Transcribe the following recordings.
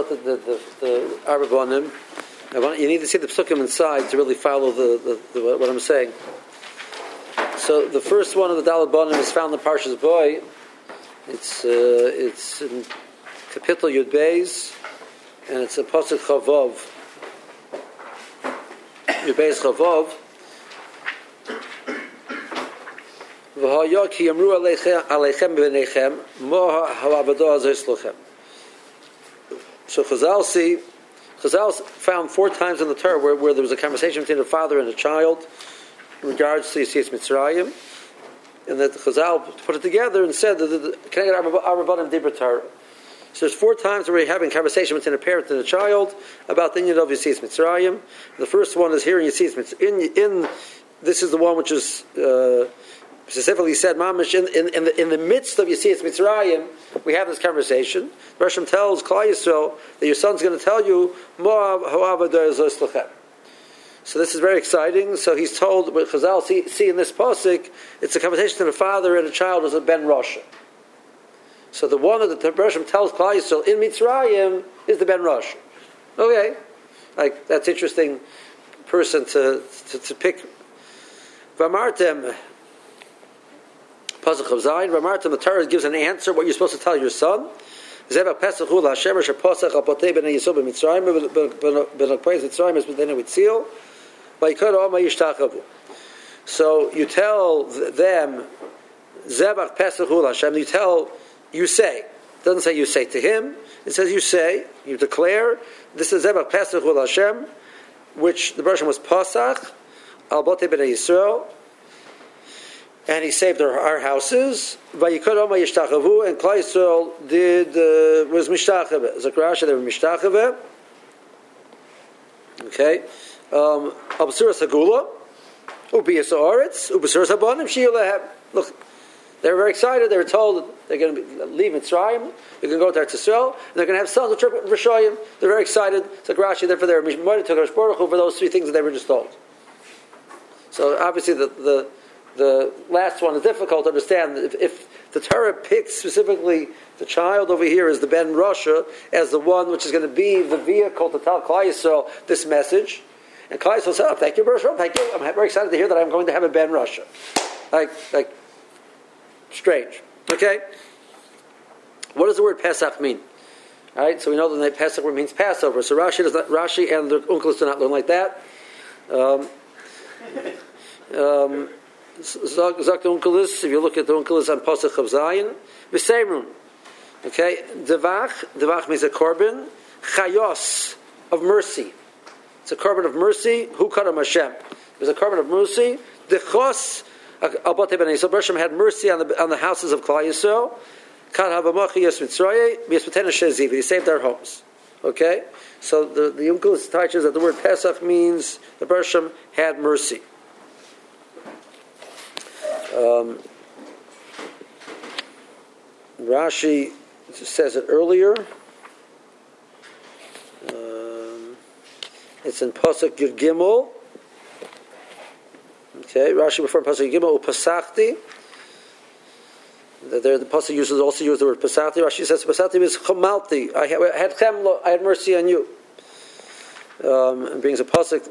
about the Arbabonim. You need to see the psukim inside to really follow what I'm saying. So the first one of the Daled Bonim is found in Parshas Boy. It's in Kapitel Yud Beis, and it's a pasuk Chavov. Yud Beis Chavov. V'haya ki yamru aleichem b'nechem mo ha'avadah azayslochem. So Chazal found 4 times in the Torah where there was a conversation between a father and a child in regards to Yetzias Mitzrayim, and that Chazal put it together and said that the Keneged Arbabonim Dibur Torah. So there's 4 times where we're having a conversation between a parent and a child about the inyan of Yetzias Mitzrayim. The first one is here in Yetzias Mitzrayim. This is the one which is specifically said, Mamish, in the midst of Yetzias Mitzrayim, we have this conversation. Hashem tells Klal Yisrael that your son's going to tell you, Mo'av ha'avadah zos lachem. So this is very exciting. So he's told, what Chazal see in this pasuk, it's a conversation between a father and a child as a ben Rasha. So the one that the Hashem tells Klal Yisrael in Mitzrayim is the ben Rasha. Okay, like that's interesting person to pick. Vamartem. Pasuk of Zayin, Vamartem, the Torah gives an answer what you're supposed to tell your son. Zevach Pesach hu la'Hashem asher posach al potei b'nei Yisrael b'Mitzrayim b'nakpei Mitzrayim es b'nei Yitzil v'yikod oma yishtachavu. So you tell them Zevach Pesach hu la'Hashem. You say. It doesn't say you say to him. It says you say. You declare. This is Zevach Pesach hu la'Hashem, which the version was Pasach al potei b'nei Yisrael. And he saved our houses. Vayikod Oma Yishtachavu, and Klal Yisrael was Mishtachaveh. Zakrasha, they were Mishtachaveh. Okay. Absuras Hagula, Ubiyas Haaretz, Ubasuras Habanim, Shiyulahem. Look, they were very excited. They were told they're going to leave Mitzrayim, they're going to go to Eretz Yisrael, and they're going to have sons of Rishayim. They're very excited. Zakrasha, therefore they were Mishmoed to Hakadosh Baruch Hu for those 3 things that they were just told. So obviously the last one is difficult to understand. If the Torah picks specifically the child over here as the Ben Rasha, as the one which is going to be the vehicle to tell Klal Yisrael this message, and Klal Yisrael said, thank you, Bereshit, thank you. I'm very excited to hear that I'm going to have a Ben Rasha. Like strange. Okay? What does the word Pesach mean? All right, so we know that the Pesach word means Passover. So Rashi and the Unkelos do not learn like that. Zak the Unkelos, if you look at the Unkelos on Pasuk of Zayin, V'seimrun. Okay, Devach means a korban, Chayos, of mercy. It's a korban of mercy. Hu Kadam Hashem. It was a korban of mercy. Dechos al Batei Bnei Yisrael. Hashem had mercy on the houses of Klal Yisrael. Kad Havamachi Yas Mitzrayim B'Yismatena Sheziv. He saved our homes. Okay, so the Unkelos teaches that the word Pesach means the Hashem had mercy. Rashi says it earlier. It's in Pasuk Yud Gimel. Okay, Rashi before Pasuk Yud Gimel Upasachti. There, the Pasuk also uses the word Pasachti. Rashi says Pasachti means Chamalti. I had chemlo. I had mercy on you. And brings a Pasuk.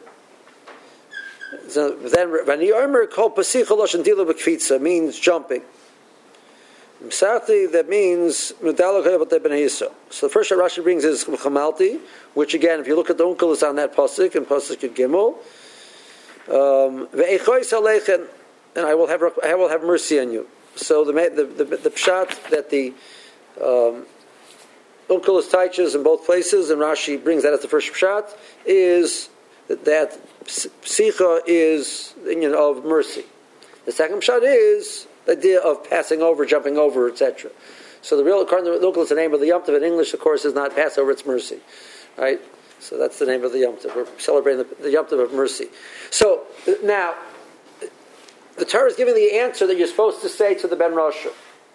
So then Vani Omer called Pasicha Loshen Dila B'Kfitza means jumping. Psati, that means Medalach Hayabot Bnei Yisrael. So the first that Rashi brings is Chamalti, which again, if you look at the Unkelos on that pasuk and pasuk Gimel, Ve'echois Aleichem, and I will have mercy on you. So the pshat that the Unkelos teaches in both places, and Rashi brings that as the first pshat, is that Psicha is the union of mercy. The second pshat is the idea of passing over, jumping over, etc. So the real, according to the Unkelos, the name of the Yom Tov in English, of course, is not Passover, it's mercy. Right? So that's the name of the Yom Tov. We're celebrating the Yom Tov of mercy. So now, the Torah is giving the answer that you're supposed to say to the Ben Rasha.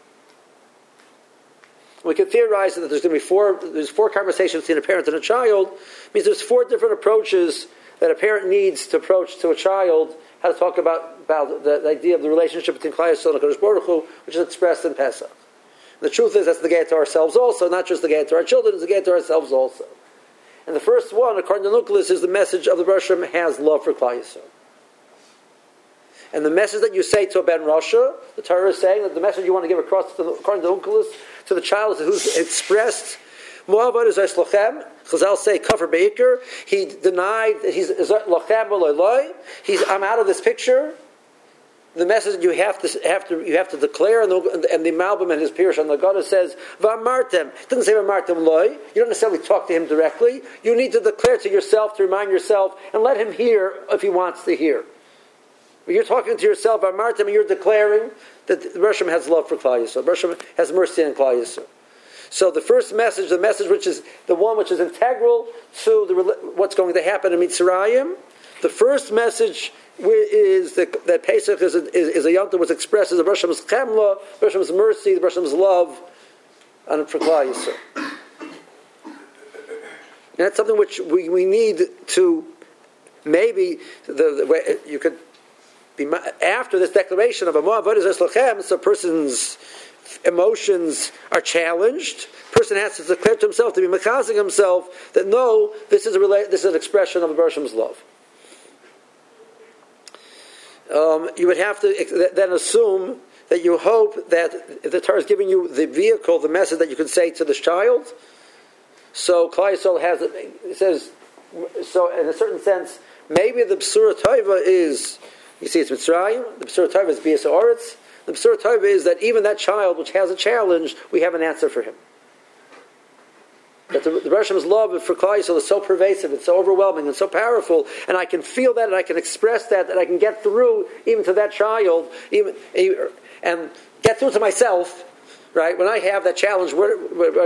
We can theorize that there's going to be four conversations between a parent and a child. It means there's 4 different approaches that a parent needs to approach to a child, how to talk about the idea of the relationship between Klal Yisrael and HaKadosh Baruch Hu, which is expressed in Pesach. The truth is that's the gate to ourselves also, not just the gate to our children, it's the gate to ourselves also. And the first one, according to Nucleus, is the message of the Rosh Hashanah has love for Klal Yisrael. And the message that you say to a Ben Rasha, the Torah is saying that the message you want to give across, according to Nucleus, to the child who's expressed, Moavad is Lochem. Chazal say Kafir Be'ikr. He denied that he's Lochem Eloi. I'm out of this picture. The message you have to declare, and the Malbim and his Pirush on the Gada says V'amartem. It doesn't say V'amartem Loi. You don't necessarily talk to him directly. You need to declare to yourself, to remind yourself, and let him hear if he wants to hear. When you're talking to yourself, V'amartem, and you're declaring that Rosh Hashanah has love for Klal Yisrael. Rosh Hashanah has mercy on Klal Yisrael. So the first message, the message which is the one which is integral to what's going to happen in Mitzrayim, the first message is that Pesach is a Yom Tov was expressed as a Rosh Hashanah's chemla, Rosh Hashanah's mercy, the Rosh Hashanah's love, and for Klal Yisrael. And that's something which we need to maybe you could be after this declaration of a Moavad is Lochem, so a person's emotions are challenged. Person has to declare to himself, to be mechazing himself, that no, this is an expression of the Rosh Hashanah's love. You would have to then assume that you hope that the Torah is giving you the vehicle, the message that you can say to this child. So Klal Yisrael it says, so in a certain sense, maybe the B'sura Tova is, you see it's Mitzrayim, the B'sura Tova is Bias Ha'aretz. The B'sura Tova is that even that child which has a challenge, we have an answer for him. That the Rosh Hashanah's love for Klal Yisrael is so pervasive, it's so overwhelming, and so powerful, and I can feel that, and I can express that, and I can get through even to that child, and get through to myself, right? When I have that challenge, where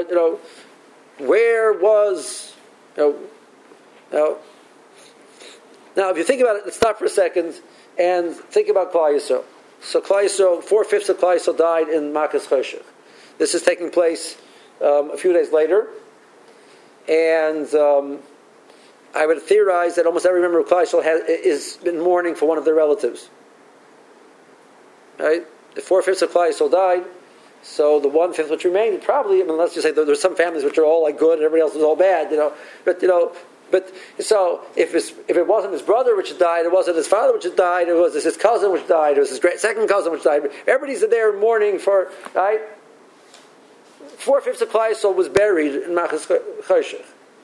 was, now, if you think about it, let's stop for a second and think about Klal Yisrael. So Klal Yisrael, 4/5 of Klal Yisrael died in Makas Choshech. This is taking place a few days later. And I would theorize that almost every member of Klal Yisrael is in mourning for one of their relatives. Right? The 4/5 of Klal Yisrael died, so the 1/5 which remained probably. Let's just say there's some families which are all like good and everybody else is all bad. But so if it wasn't his brother which had died, it wasn't his father which had died, it was his cousin which died, it was his second cousin which died. Everybody's there mourning for, right? 4/5 of Klal Yisrael was buried in Makas Choshech.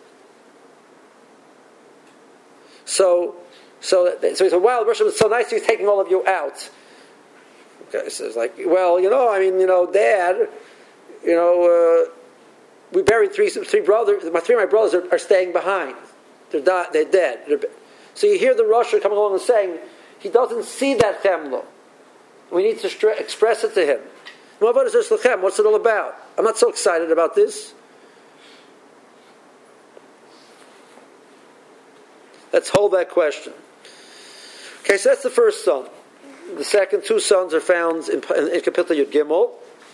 So he said, wow, the Rosh Hashanah was so nice, he's taking all of you out. Okay, so it's like, well, Dad, we buried three brothers. Three of my brothers are staying behind. They're dead. So you hear the Rosh Hashanah coming along and saying, he doesn't see that chemla. We need to express it to him. What's it all about? I'm not so excited about this. Let's hold that question. Okay, so that's the first son. The second two sons are found in Kapitel Yud Gimel.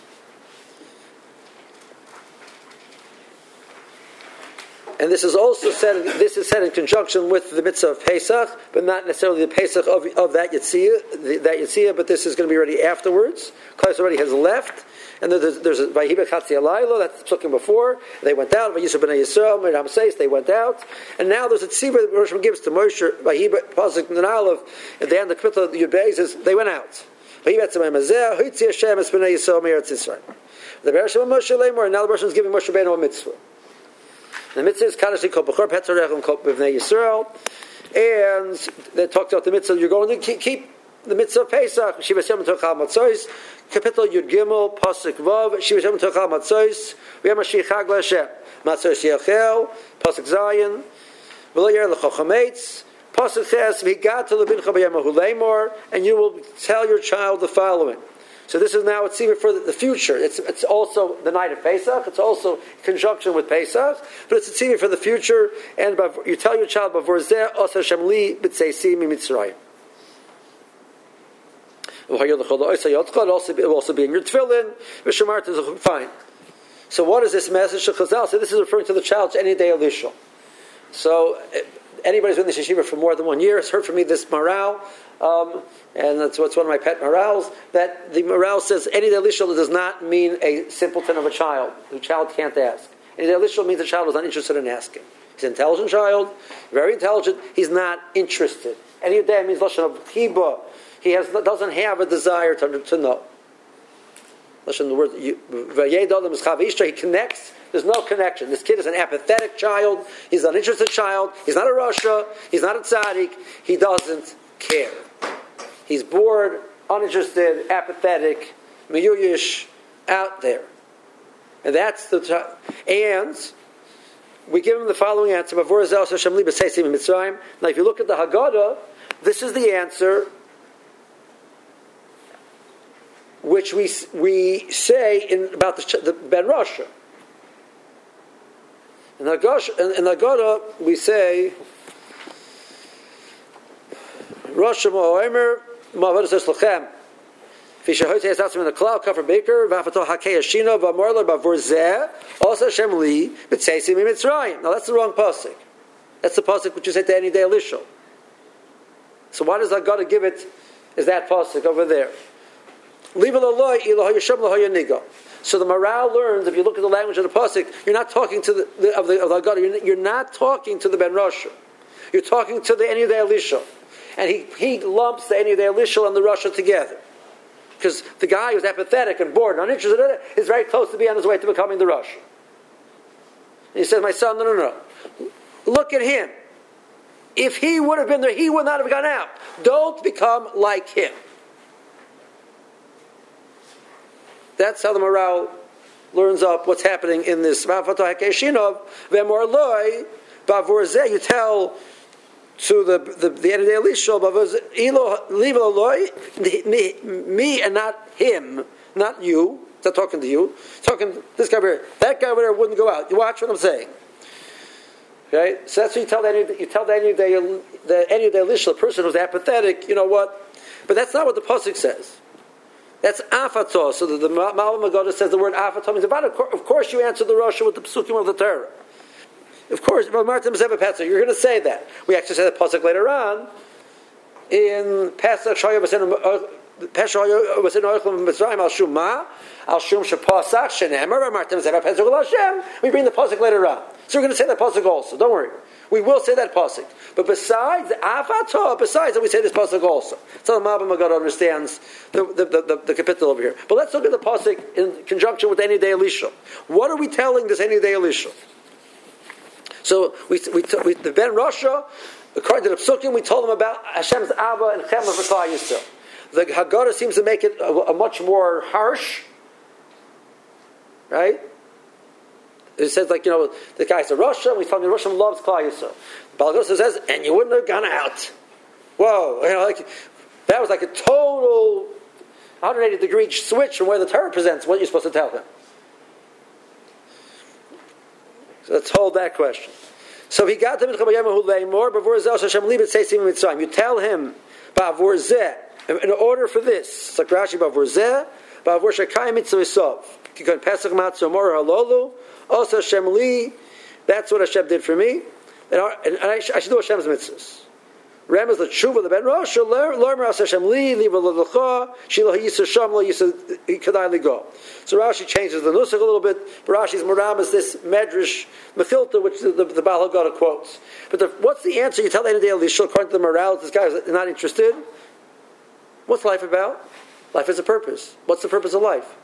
And this is also said. This is said in conjunction with the mitzvah of Pesach, but not necessarily the Pesach of that Yitzhak. But this is going to be ready afterwards. Klal already has left, and there's a Vayibek Chatzi Alaylo that's looking before. They went out. Vayisrael Bnei Yisrael, Miriam says they went out, and now there's a tzibah that Rosh Hashanah gives to Moshe. Vayibek Pasuk Nalav at the end of the Kapitel Yud Beis says they went out. Vayibek Tzemay Mazeh Hoitzi Hashem Es Bnei Yisrael Me'eretz Yisrael. The Beresh of Moshe Lemor, and now the Rosh Hashanah is giving Moshe Rabbeinu a mitzvah. The mitzvah is Kaddish Kol Bechor Petzarech and Kol B'nei Yisrael, and they talked about the mitzvah. You're going to keep the mitzvah of Pesach. Shivas Yom Tochal Matzos, Kapitel Yud Gimel Pasuk Vav. Shivas Yom Tochal Matzos. We have Mashiach Chag LaHashem. Matzos Yachel Pasuk Zayin. V'lo Yer Lecho Chametz. Pasuk Ches V'Higat Lebincha B'Yamahu Leimor, and you will tell your child the following. So this is now, it's even for the future. It's also the night of Pesach. It's also in conjunction with Pesach. But it's even for the future. And you tell your child, Bavor Zeh Os Hashem Li B'Tzeisi Mi Mitzrayim. It will also be in your tefillin. Fine. So what is this message of Chazal? So this is referring to the child any day Elishal. So anybody who's been in the yeshiva for more than 1 year has heard from me this morale, and that's what's one of my pet morals, that the morale says any delishal does not mean a simpleton of a child. The child can't ask. Any delishal means the child is not interested in asking. He's an intelligent child, very intelligent, he's not interested. Any of that means lashon of chiba. He doesn't have a desire to know. Listen, the word he connects. There's no connection. This kid is an apathetic child. He's an uninterested child. He's not a rasha. He's not a tzaddik. He doesn't care. He's bored, uninterested, apathetic, miyuyish, out there. And that's the child. And we give him the following answer. Now, if you look at the Haggadah, this is the answer which we say about the Ben Rasha. In the Haggadah, we say, Rasha Ma'omer, Ma'avodas Eslochem, Fisha Hoyte Esatzim in the Cloud, Kafar Baker, Vafato Hakei Ashina, Vamorla, Bavorzeh, also Hashem Li, B'tzeisim Mitzrayim. Now that's the wrong pasuk. That's the pasuk which you say to any day Elishal. So why does Haggadah give it as that pasuk over there? So the morale learns, if you look at the language of the pasuk, you're not talking to the Haggadah. You're not talking to the Ben Rasha. You're talking to the Eni Day Elishal, and he lumps the Eni Day Elishal and the Rasha together, because the guy who's apathetic and bored and uninterested in it is very close to be on his way to becoming the Rasha. And he says, "My son, no. Look at him. If he would have been there, he would not have gone out. Don't become like him." That's how the morale learns up what's happening in this. You tell to the end of the Elishal, me and not him, not you. It's not talking to you. It's talking to this guy over here. That guy over there wouldn't go out. You watch what I'm saying. Okay? So that's what you tell the end of the Elishal, the person who's apathetic, you know what? But that's not what the pasuk says. That's afato. So the Malbim Haggadah says the word afato means about. Of course, you answer the Rasha with the psukim of the Torah. Of course, you're going to say that. We actually say the pasuk later on in Pesach Shaya V'Sein Oichlem Mitzrayim Al Shum Ma Al Shum Shepasach Shenemer Martim Zeva Pesach Hashem. We bring the pasuk later on, so we're going to say that pasuk also. Don't worry, we will say that pasuk. But besides afato, besides that, we say this pasuk also. So the Malbim Haggadah understands the capital over here. But let's look at the pasuk in conjunction with Eni Day Elishal. What are we telling this Eni Day Elishal? So the Ben Rasha, according to the Psukim, we told them about Hashem's Abba and Chemah for Klal Yisrael. The Haggadah seems to make it a much more harsh, right? It says the guy's a Rasha, and we tell him the Rasha loves Klal Yisrael. Balagos says, and you wouldn't have gone out. Whoa, that was like a total 180-degree switch from where the Torah presents what you're supposed to tell him. So let's hold that question. So he got to more you tell him in order for this. It's like Rashi that's what Hashem did for me, and I should do Hashem's mitzvahs. Ram is the tshuva the Ben Rosh. Learner as Hashem li liva lecha shilo yisa sham lo yisa kadai ligo. So Rashi changes the nusach a little bit. But Rashi's moram is this medrash mechilta which the Baal Haggadah quotes. But what's the answer? You tell the Eni Day Elishal according to the morale. This guy is not interested. What's life about? Life has a purpose. What's the purpose of life?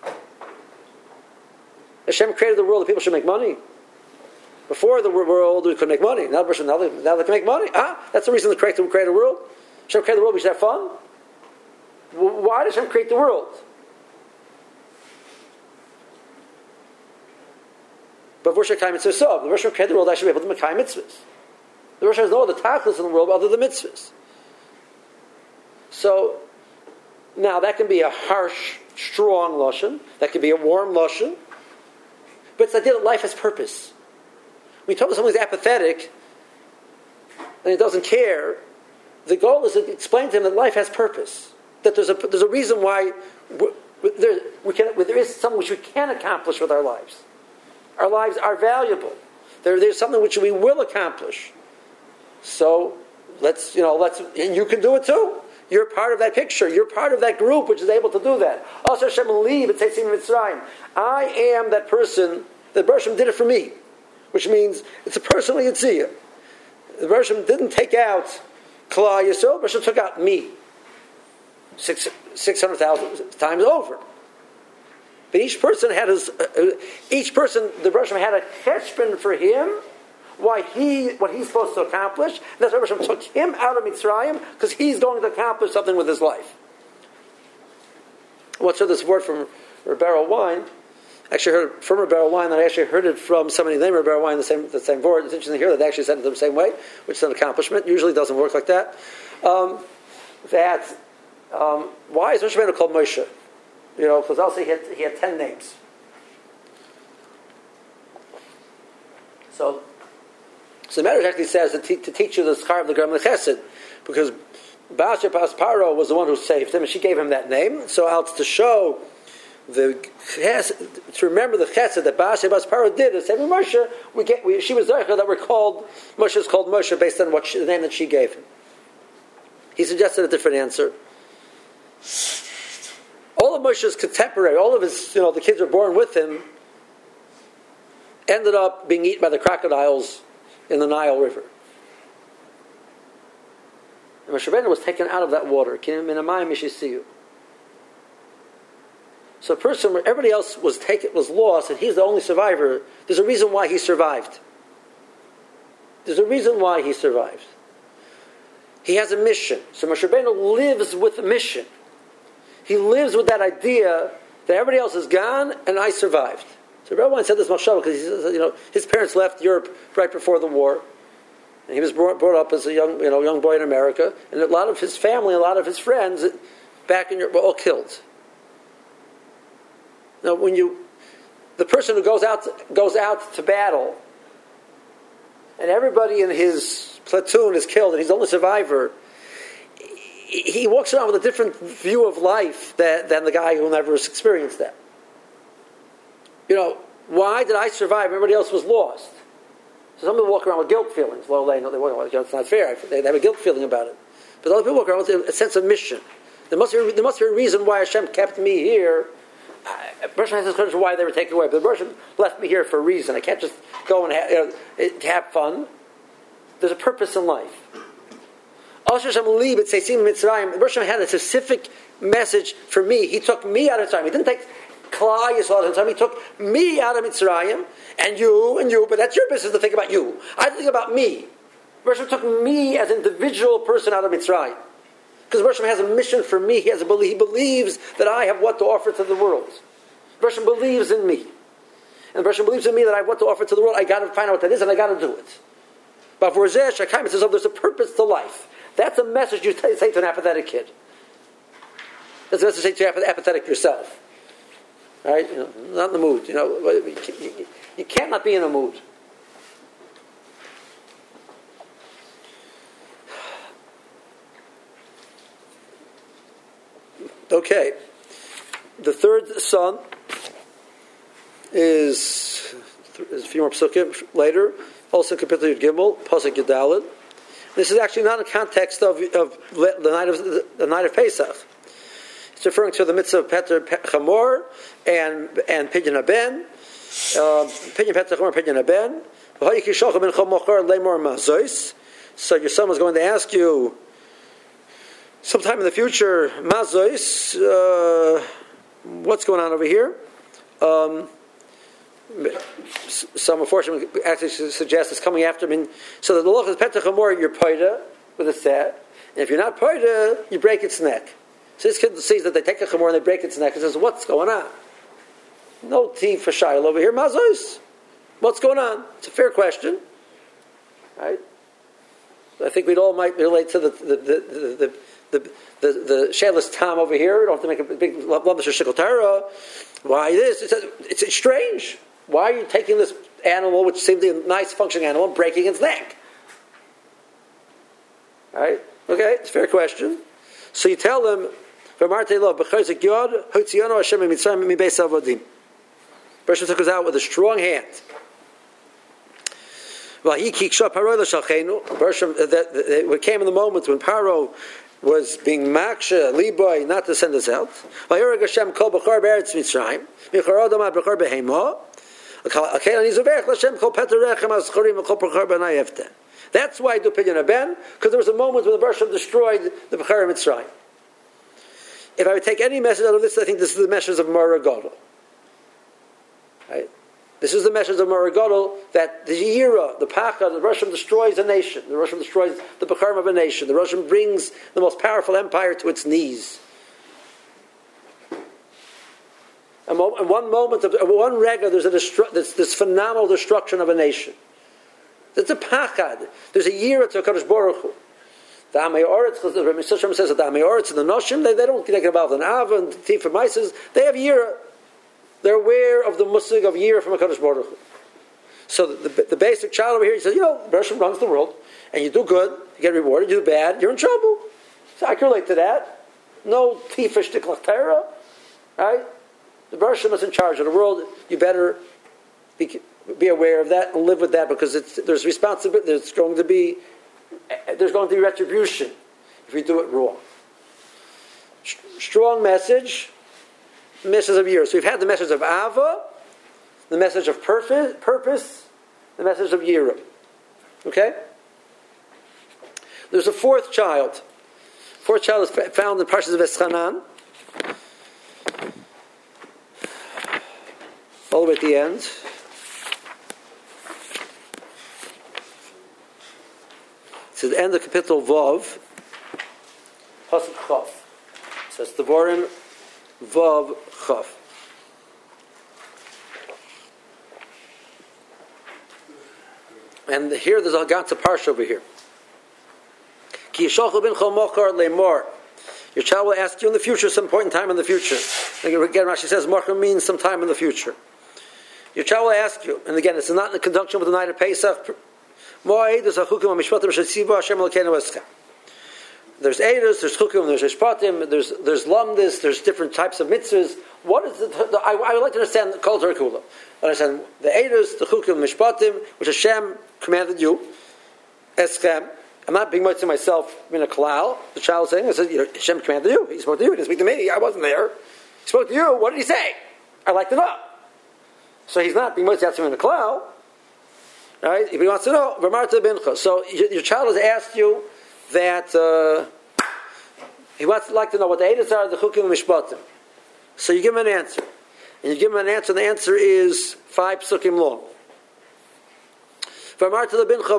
Hashem created the world that people should make money. Before the world, we couldn't make money. Now they can make money. That's the reason to create a world. Hashem created the world, we should have fun. Why does Hashem create the world? But Rosh Hashanah mitzvahs. The Rosh Hashanah created the world, I should be able to make mitzvahs. The Rosh Hashanah has no other tachlis in the world other than mitzvahs. So, now that can be a harsh, strong lashon. That can be a warm lashon. But it's the idea that life has purpose. When you talk to someone who's apathetic and he doesn't care, the goal is to explain to him that life has purpose. That there's a reason why there is something which we can accomplish with our lives. Our lives are valuable. There's something which we will accomplish. So let's, and you can do it too. You're part of that picture. You're part of that group which is able to do that. Also, Hashem leave it says in Mitzrayim, I am that person that Bershom did it for me, which means it's a personal yitziyah. The Bershom didn't take out Klal Yisrael. Bershom took out me 600,000 times over. But each person had the Bershom had a cheshbon for him. What he's supposed to accomplish. That's why Hashem took him out of Mitzrayim, because he's going to accomplish something with his life. What's this word from Rebbeinu Wine? Actually heard from Rebbeinu Wine, and I actually heard it from somebody named Rebbeinu Wine, the same word. It's interesting to hear that they actually said it the same way, which is an accomplishment. Usually it doesn't work like that. Why is Moshe Rabbeinu called Moshe? Because also he had 10 names. So the Medrash actually says to teach you the schar of the Gam Chesed, because Baal Shebas Paro was the one who saved him, and she gave him that name. So out to show to remember the Chesed that Baal Shebas Paro did in saving Moshe, she was Zeicha that Moshe is called Moshe based on the name that she gave him. He suggested a different answer. All of Moshe's contemporary, all of his, the kids were born with him, ended up being eaten by the crocodiles in the Nile River. And Moshe Rabbeinu was taken out of that water. So a person where everybody else was lost, and he's the only survivor, there's a reason why he survived. There's a reason why he survived. He has a mission. So Moshe Rabbeinu lives with a mission. He lives with that idea that everybody else is gone and I survived. So Rabbi Wine said this mashal because he says, his parents left Europe right before the war, and he was brought up as a young boy in America, and a lot of his family, a lot of his friends back in Europe were all killed. Now, the person who goes out to battle, and everybody in his platoon is killed, and he's the only survivor, he walks around with a different view of life than the guy who never experienced that. Why did I survive? Everybody else was lost. So some people walk around with guilt feelings. Well, it's not fair. They have a guilt feeling about it. But other people walk around with a sense of mission. There must be a reason why Hashem kept me here. A person has this question why they were taken away. But the person left me here for a reason. I can't just go and have fun. There's a purpose in life. Also, Hashem leave it. The Bershom had a specific message for me. He took me out of time. He didn't take Klal Yisrael out of time. He took me out of Mitzrayim, and you, but that's your business to think about you. I think about me. Bershom took me as an individual person out of Mitzrayim. Because Bershom has a mission for me. He believes that I have what to offer to the world. Bershom believes in me. And Bershom believes in me that I have what to offer to the world. I got to find out what that is, and I got to do it. But for Zeh Shakaim, it says, there's a purpose to life. That's a message you say to an apathetic kid. That's a message you say to apathetic yourself. Right? Not in the mood. You can't not be in a mood. Okay. The third son is a few more psukim later. Also, Kapitel Yud Gimel, Pasuk Yudalid. This is actually not in context of the night of Pesach. It's referring to the mitzvah of Peter Chamor and Pidyon Haben. Pidyon Peter Chamor, Pidyon Haben. So your son was going to ask you sometime in the future, Mazois, what's going on over here? Some unfortunately actually suggest it's coming after him. So the law is Peter Chamor, you're poida with a set. And if you're not poida, you break its neck. So this kid sees that they take a chamor and they break its neck and says, what's going on? No tea for Shail over here. Mazos. What's going on? It's a fair question. Right? I think we'd all might relate to the Shailas Tam over here. We don't have to make a big lumbish or shikol Torah. Why this? It's strange. Why are you taking this animal, which seemed a nice functioning animal, and breaking its neck? Right? Okay, it's a fair question. So you tell them, Bershom took us out with a strong hand. What came in the moment when Paro was being maksha liboy not to send us out. That's why I do Pidyon Haben, because there was a moment when the Bershom destroyed the Bechar Mitzrayim. If I would take any message out of this, I think this is the message of Mara Gadol. Right? This is the message of Mara Gadol, that the Yira, the Pacha, the Russian destroys a nation. The Russian destroys the Becharim of a nation. The Russian brings the most powerful empire to its knees. And one moment, one rega, there's this phenomenal destruction of a nation. There's a Pachad. There's a Yira to HaKadosh Baruch Hu. The Amei Oretz, the Reb Yisrael says that the Amei Oretz and the Noshim, they don't get involved in Ava and Tifa Mises. They have Yira. They're aware of the musig of Yira from HaKadosh Baruch Hu. So the basic child over here, he says, Bershom runs the world, and you do good, you get rewarded, you do bad, you're in trouble. So I can relate to that. No Tifa Shtiklach Torah, right? The Bershom is in charge of the world. You better be aware of that and live with that, because there's responsibility. There's going to be retribution if you do it wrong. Strong message of Yira. So we've had the message of Ava, the message of purpose, the message of Yira. Okay? There's a fourth child. Fourth child is found in Parshas of Eschanan, all the way at the end. It's at the end of Kapitel Vav, Pasuk Chav. So it's Devarim Vav Chav. And here there's a Ganze Parsha over here. Ki yishalchu bincho mochar le'mor. Your child will ask you in the future, some point in time in the future. Again, Rashi says mochar means some time in the future. Your child will ask you, and again, it's not in conjunction with the night of Pesach. There's Eidos, there's Chukim, there's Mishpatim, there's Lamdis, there's different types of mitzvahs. What is I would like to understand the Kol Torah Kula. Understand the Eidos, the Chukim, Mishpatim, which Hashem commanded you. Eschem. I'm not being much to myself in a kalal. The child is saying, Hashem commanded you. He spoke to you. He didn't speak to me. I wasn't there. He spoke to you. What did he say? I'd like to know. So he's not being much to him in a kalal. Right? If he wants to know, V'marta bincha. So your child has asked you that he wants to like to know what the Eidos are, the Chukim and Mishpatim. So you give him an answer. And you give him an answer, and the answer is 5 psukim long. So this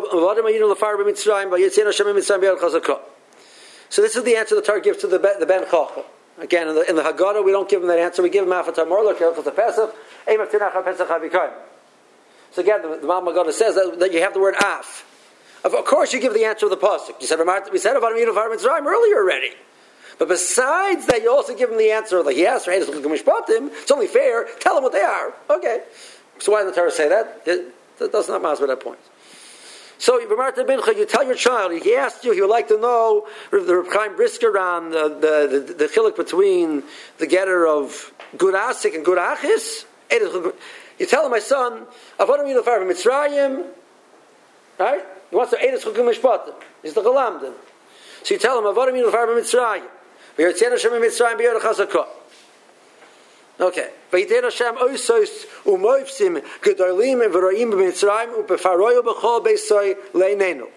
is the answer the Torah gives to the Ben Chacham. Again, in the Haggadah, we don't give him that answer. We give him Afatar Morlach, Afatar Pesach, Eimav Tinach Pesach Havikayim. So again, the Mama Haggadah says that you have the word Af. Of course, you give the answer of the pasuk. You said we said about Mitzrayim earlier already. But besides that, you also give him the answer of he asked, it's only fair. Tell him what they are. Okay. So why did the Torah say that? That does not matter at that point. So you tell your child, he asked you, he would like to know the Reb Chaim Brisker on the chiluk between the getter of Gud Asik and Gud Achis. You tell him, my son, Avodim Yilafar Mitzrayim, right? He wants to Eidos Chukim Mishpatim. He's the Galamdim. So you tell him, Avodim Yilafar Mitzrayim. V'yotzienu Hashem Mitzrayim b'yod chazakah. Okay. V'yitenu Hashem oisos u'moifsim gedolim v'roim b'Mitzrayim u'befaroyu b'chol beisoy le'inenu.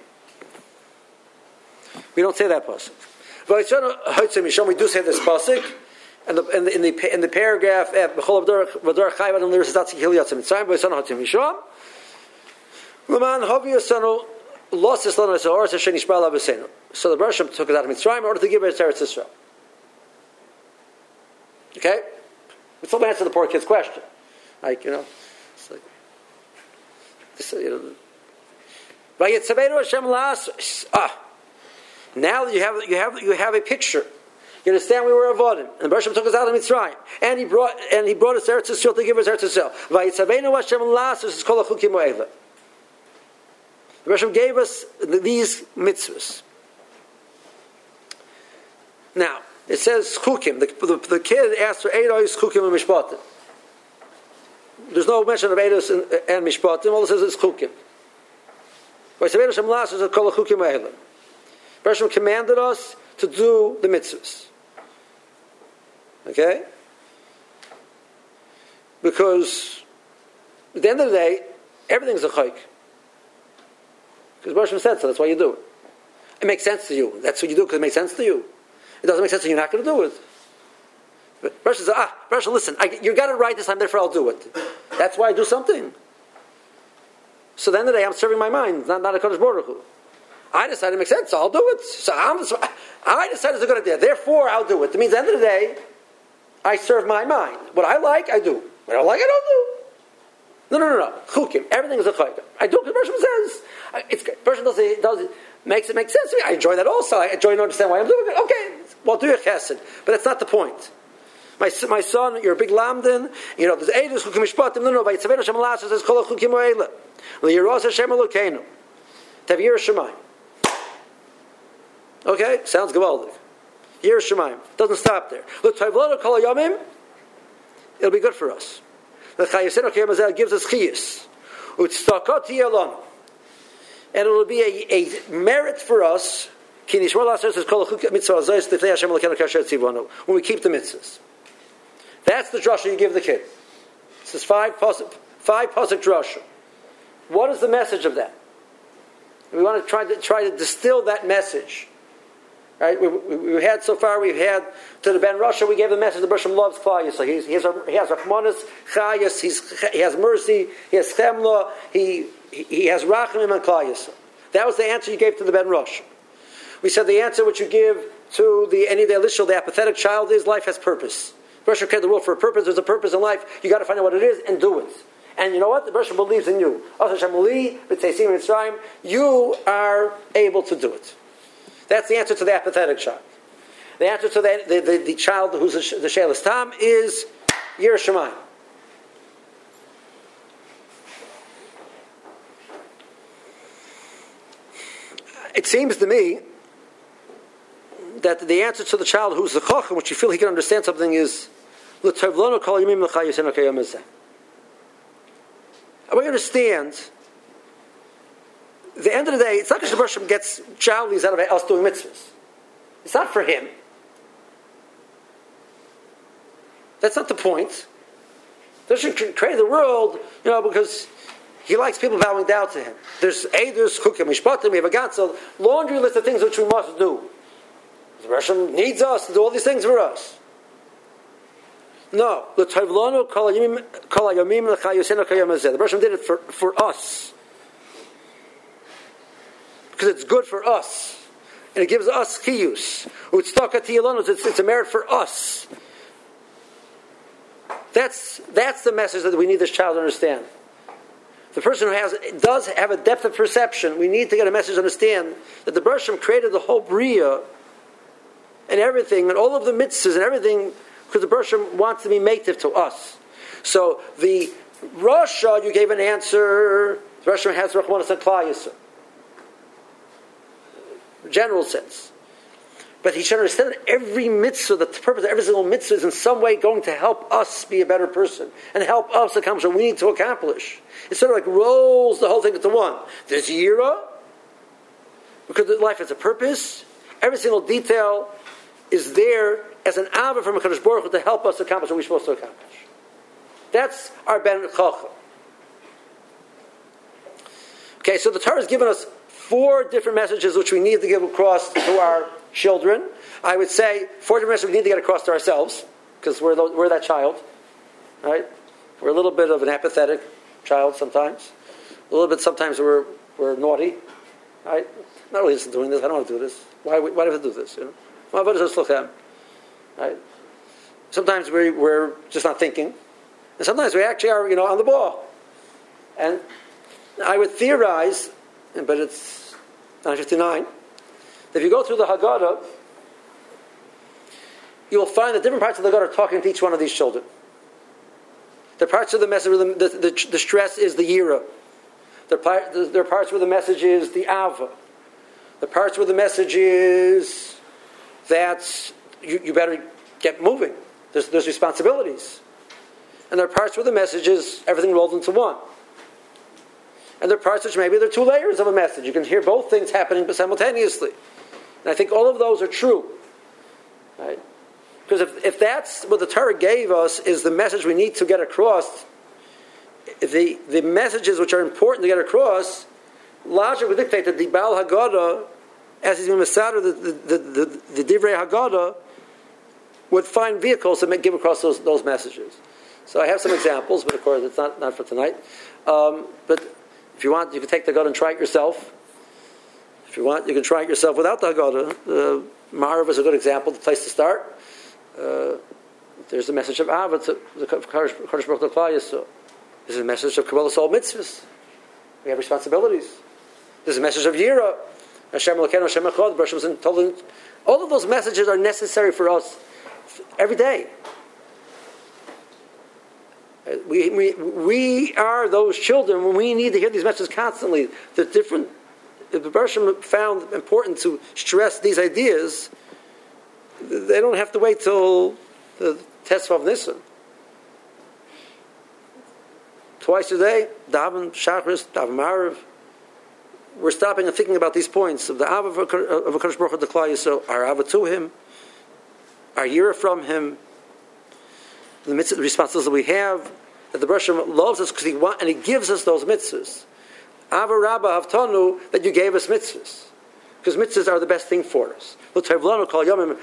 We don't say that pasuk. V'yotzienu hotzim yishom. We do say this pasuk. In the paragraph, b'chol v'dor chayv adam l'risatzi kihil yatzim Mitzrayim v'yotzienu hotzim yishom. L'man havi yosenu losis lanu esoros Hashem nishbal avosenu. So the Bershom took it out of Mitzrayim in order to give it to Eretz Yisrael. Okay? We still answer the poor kid's question. It's like, now you have a picture. You understand we were avodim, and the Bershom took us out of Mitzrayim, and he brought us Eretz Yisrael to give us Eretz Yisrael. The Bershom gave us these mitzvahs. Now, it says chukim. The kid asked for Eidos, chukim, and mishpatim. There's no mention of Eidos and mishpatim. All it says is chukim. Hashem commanded us to do the mitzvahs. Okay? Because at the end of the day, everything's a chayk. Because Hashem said so, that's why you do it. It makes sense to you. That's what you do because it makes sense to you. It doesn't make sense to you, you're not going to do it. But Hashem says, Hashem, listen, you got it right this time, therefore I'll do it. That's why I do something. So at the end of the day, I'm serving my mind, not a Kodesh Baruch Hu. I decided it makes sense, so I'll do it. So I decided it's a good idea, therefore I'll do it. That means at the end of the day, I serve my mind. What I like, I do. What I don't like, I don't do. No. Chukim. Everything is a chayk. I do because Bershom says. Bershom does makes it make sense to me. I enjoy that also. I enjoy and understand why I'm doing it. Okay, well, do your chesed. But that's not the point. My son, you're a big lamdin. There's Eidus chukim mishpatim. No. Vayitzaveinu Hashem alas says kol chukim o'ela. V'yiros Hashem Elokeinu. Tavir Shemayim. Okay, sounds gewaldig. Yir Shemayim. Doesn't stop there. L'tayvlonu kol hayomim. It'll be good for us. The Chayesenu Kiyam gives us chiyus. Utztakot yelon. And it will be a merit for us when we keep the mitzvahs. That's the drasha you give the kid. This is five pasuk drasha. What is the message of that? We want to try to distill that message. Right? We've had to the Ben Rasha, we gave the message the Bershom loves Klal Yisrael. He has Rachmanis, Chayas, he has mercy, he has Chemla, he has Rachamim and Klal Yisrael. That was the answer you gave to the Ben Rasha. We said the answer which you give to any of the Elishal, the apathetic child, is life has purpose. Bershom created the world for a purpose. There's a purpose in life. You got to find out what it is and do it. And you know what? The Bershom believes in you. You are able to do it. That's the answer to the apathetic child. The answer to the child who's the Shelas Tam is Yir Shemayim. It seems to me that the answer to the child who's the Chacham, which you feel he can understand something, is L'Tavlonu Kol Yomim L'Cha Yisenu K'Yom Hazeh. And we understand. At the end of the day, it's not because the Bershom gets jowlies out of us doing mitzvahs. It's not for him. That's not the point. The Bershom created the world, because he likes people bowing down to him. There's Eidus, Chukim, Mishpatim, we have a Gatzel, laundry list of things which we must do. The Bershom needs us to do all these things for us. No. The Bershom did it for us. Because it's good for us. And it gives us chiyus. It's a merit for us. That's the message that we need this child to understand. The person who does have a depth of perception, we need to get a message to understand that the Bershom created the whole Bria and everything, and all of the mitzvahs and everything, because the Bershom wants to be mative to us. So the Rasha, you gave an answer, the Bershom has Rachmanis and Klal Yisrael. General sense. But he should understand that every mitzvah, the purpose of every single mitzvah is in some way going to help us be a better person and help us accomplish what we need to accomplish. It sort of like rolls the whole thing into one. There's Yira, because life has a purpose. Every single detail is there as an Ava from a Kadosh Baruch Hu to help us accomplish what we're supposed to accomplish. That's our Ben Chacham. Okay, so the Torah has given us 4 different messages which we need to give across to our children. I would say 4 different messages we need to get across to ourselves, because we're that child, right? We're a little bit of an apathetic child sometimes. A little bit sometimes we're naughty, right? Not really just doing this. I don't want to do this. Why do I have to do this? Right? Sometimes we're just not thinking, and sometimes we actually are, on the ball. And I would theorize, but it's 9:59. If you go through the Haggadah, you'll find that different parts of the Haggadah are talking to each one of these children. The parts of the message where the stress is the Yira. There are parts where the message is the Ava. The parts where the message is that you better get moving. There's responsibilities. And there are parts where the message is everything rolled into one. And there are parts which maybe there are two layers of a message. You can hear both things happening simultaneously. And I think all of those are true. Right? Because if that's what the Torah gave us is the message we need to get across, the messages which are important to get across, logic would dictate that the Baal Haggadah, as he's been Masada, the Divrei Haggadah, would find vehicles to give across those messages. So I have some examples, but of course it's not for tonight. But if you want, you can take the Haggadah and try it yourself. If you want, you can try it yourself without the Haggadah. Ma'ariv is a good example, the place to start. There's the message of Ava to the Kodesh Baruch Hu Klal Yisrael. There's a message of Kabbalah Soul Mitzvahs. We have responsibilities. There's a message of Yira. Hashem Elokeinu, Hashem Echad. Bereshit was told. All of those messages are necessary for us every day. We are those children when we need to hear these messages constantly. The Bereshit found important to stress these ideas. They don't have to wait till the Tesvav of Nisan. Twice a day, daven Shachris, daven Ma'ariv. We're stopping and thinking about these points of the Ava of HaKadosh Baruch Hu, the Klal Yisrael, our Ava to Him, our Yira from Him, the mitzvahs, the responsibilities that we have, that the Bereshit loves us because He wants, and He gives us those mitzvahs. Ava Rabba Havtanu, that you gave us mitzvahs. Because mitzvahs are the best thing for us. To do all of the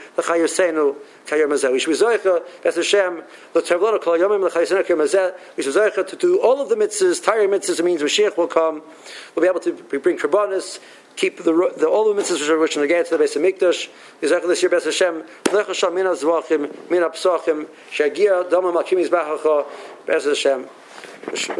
mitzvahs, Tayir mitzvahs, means Mashiach will come. We'll be able to bring karbanis, keep all the mitzvahs which are going to the base of Mikdash. Yizaycha this year, B'ez Hashem, Lecha Shal Mina Zvachim, Mina Psachim, Shagia, Damam Akim Yizbachacha, B'ez Hashem.